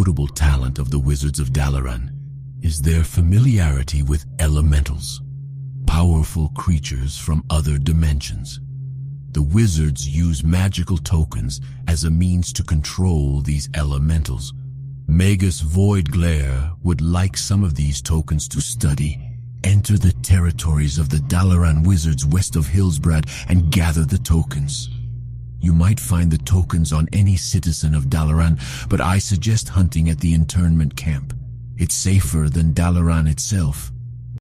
notable talent of the Wizards of Dalaran is their familiarity with elementals, powerful creatures from other dimensions. The wizards use magical tokens as a means to control these elementals. Magus Voidglare would like some of these tokens to study. Enter the territories of the Dalaran wizards west of Hillsbrad and gather the tokens. You might find the tokens on any citizen of Dalaran, but I suggest hunting at the internment camp. It's safer than Dalaran itself.